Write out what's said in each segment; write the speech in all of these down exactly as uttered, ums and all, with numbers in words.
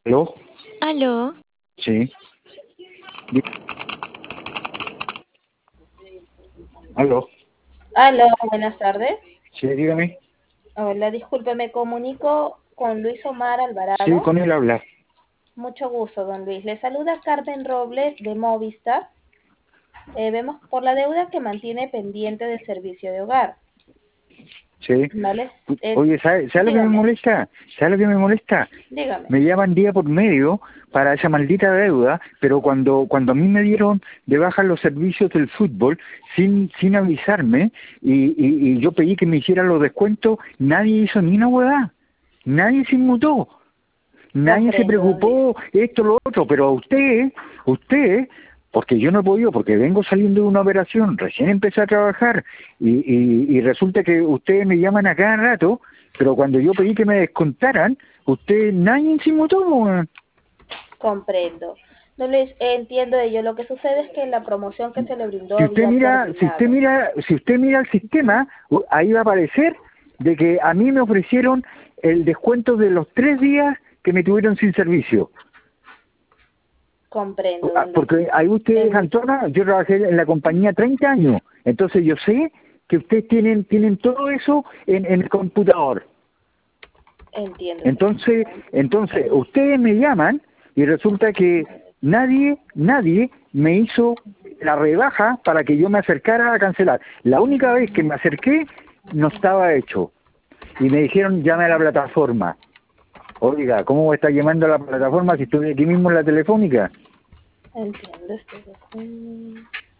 ¿Aló? ¿Aló? Sí. Di- ¿Aló? Aló, buenas tardes. Sí, dígame. Hola, disculpe, me comunico con Luis Omar Sí, Alvarado. con él habla. Mucho gusto, don Luis. Le saluda Carmen Robles de Movistar. Eh, vemos por la deuda que mantiene pendiente del servicio de hogar, Sí. ¿vale? Eh, Oye, ¿sabe, ¿sabe lo que me dígame, molesta? ¿Sabe lo que me molesta? dígame. Me llaman día por medio para esa maldita deuda, pero cuando cuando a mí me dieron de baja los servicios del fútbol sin sin avisarme y, y, y yo pedí que me hicieran los descuentos, nadie hizo ni una hueá. Nadie se inmutó. Nadie se Comprendo, don Luis. preocupó, esto, lo otro, pero a usted, usted, porque yo no he podido, porque vengo saliendo de una operación, recién empecé a trabajar, y, y, y resulta que ustedes me llaman a cada rato, pero cuando yo pedí que me descontaran, usted, nadie se inmutó. weón. Comprendo. Don Luis, eh, entiendo ello. Lo que sucede es que la promoción que se le brindó Si usted había mira, si usted terminado. mira, si usted mira el sistema, u- ahí va a aparecer de que a mí me ofrecieron el descuento de los tres días que me tuvieron sin servicio. Comprendo, Ah, don Luis. Porque ahí ustedes, En- Antona, yo trabajé en la compañía treinta años, entonces yo sé que ustedes tienen tienen todo eso en, en el computador. entiendo, Entonces, entonces ustedes me llaman y resulta que nadie, nadie me hizo la rebaja para que yo me acercara a cancelar. La única vez que me acerqué no estaba hecho y me dijeron llame a la plataforma. Oiga, ¿cómo voy a estar llamando a la plataforma si estoy aquí mismo en la telefónica? entiendo. Estoy... mm,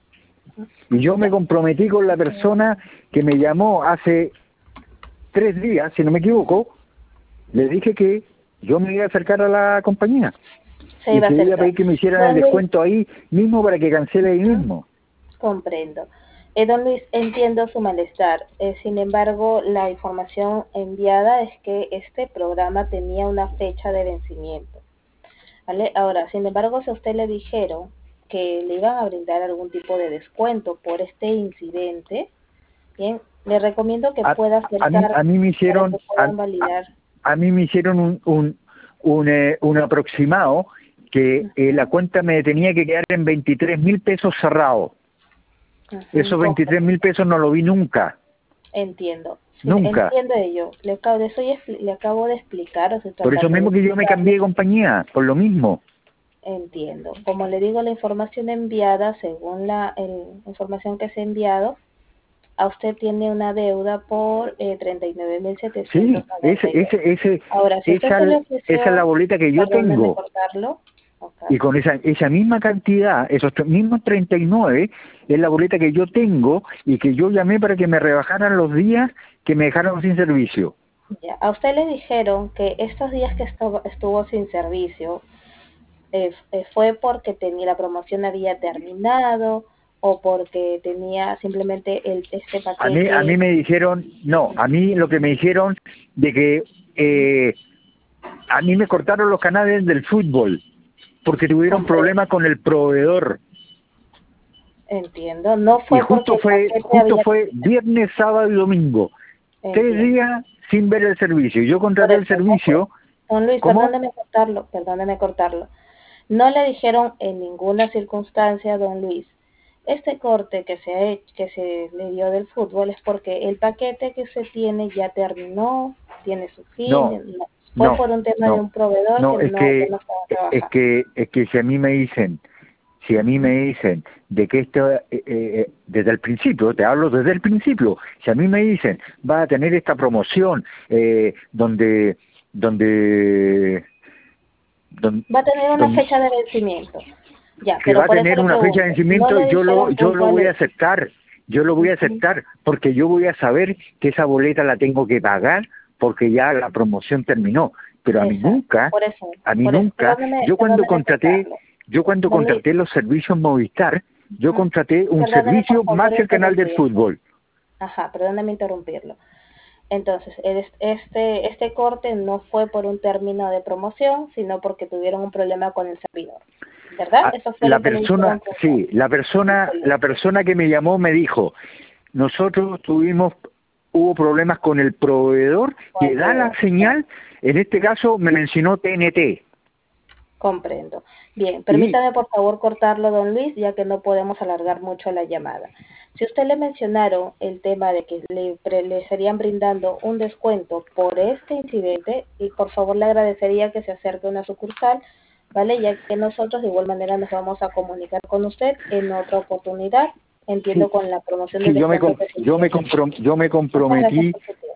Y yo me Ya. comprometí con la persona que me llamó hace tres días, si no me equivoco, le dije que yo me iba a acercar a la compañía Se y iba a que iba a acercar. pedir que me hicieran el Don Luis, descuento ahí mismo para que cancele ahí mismo. comprendo. Eh, don Luis, entiendo su malestar. Eh, sin embargo, la información enviada es que este programa tenía una fecha de vencimiento, ¿vale? Ahora, sin embargo, si a usted le dijeron que le iban a brindar algún tipo de descuento por este incidente, bien, le recomiendo que A, pueda a mí a acercarse mí me para que hicieron a, puedan validar. a- a mí me hicieron un un un, eh, un aproximado que eh, la Ujú, cuenta me tenía que quedar en veintitrés mil pesos cerrados. ujú, Esos veintitrés comprendo. mil pesos no lo vi nunca, Entiendo, sí, nunca. entiendo ello. Le acabo de, estoy expli- le acabo de explicar, o estoy Por eso tratando de mismo que yo me cambié explicarle. de compañía, por lo mismo. Entiendo. Como le digo, la información enviada, según la el- información que se ha enviado, a usted tiene una deuda por eh, treinta y nueve mil Sí, setecientos noventa ese, y dos. ese, ese, Ahora, si usted esa, se le esa es la ofreció, boleta que yo perdóneme tengo. cortarlo, ok, Y con esa, esa misma cantidad, esos tre- mismos treinta y nueve, es la boleta que yo tengo y que yo llamé para que me rebajaran los días que me dejaron sin servicio. ya. A usted le dijeron que estos días que estuvo, estuvo sin servicio, eh, eh, fue porque tenía la promoción había terminado o porque tenía simplemente el este A mí, a mí paquete. me dijeron, no, a mí lo que me dijeron de que eh, a mí me cortaron los canales del fútbol porque tuvieron Comprendo, problemas con el proveedor. entiendo, no Y fue porque justo el fue, paquete justo había fue viernes, sábado y domingo. Tres entiendo, días sin ver el servicio. Yo por contraté el eso no fue. servicio, Don Luis, ¿cómo? perdóneme cortarlo, perdóneme cortarlo. No le dijeron en ninguna circunstancia, don Luis, este corte que se ha hecho, que se le dio del fútbol es porque el paquete que usted tiene ya terminó, tiene su fin, No, no, fue no, por un tema de no, un proveedor que no, es no, ya que, no estaba es trabajando. que, es que si a mí me dicen, si a mí me Ujú. dicen de que esto, eh, eh, desde el principio, te hablo desde el principio, si a mí me dicen, va a tener esta promoción, eh, donde, donde, don- Va a tener una don- fecha de vencimiento. Ya, que pero va a por eso tener le una fecha de pregunto, no vencimiento, le yo lo, dijeron yo en lo cuál voy a es. aceptar, yo lo voy a Ujú. aceptar, porque yo voy a saber que esa boleta la tengo que pagar, porque ya la promoción terminó, pero a mí Exacto, nunca, por eso, a mí por eso, nunca, perdóneme, yo cuando perdóneme contraté, cortarlo. yo cuando Don Luis, contraté los servicios Movistar, yo ujú, contraté un perdóneme por servicio más favor el canal del interrumpirlo. fútbol. Ajá, perdóneme interrumpirlo. Entonces, el- este, este corte no fue por un término de promoción, sino porque tuvieron un problema con el servidor. ¿Verdad? Ah, Eso fue la lo que le dijeron persona, puntual. sí, la persona, la Excelente. persona que me llamó me dijo, nosotros tuvimos, hubo problemas con el proveedor Con que el da la proveedor. señal, en este caso me mencionó T N T, Comprendo. Bien, permítame por favor cortarlo, don Luis, ya que no podemos alargar mucho la llamada. Si usted le mencionaron el tema de que le, le estarían brindando un descuento por este incidente, y por favor le agradecería que se acerque a una sucursal, ¿vale? Ya que nosotros de igual manera nos vamos a comunicar con usted en otra oportunidad, entiendo Sí, con la promoción sí, de yo me, descuento com- que se yo me, hizo. comprom- yo me Muchas gracias comprometí por su tiempo.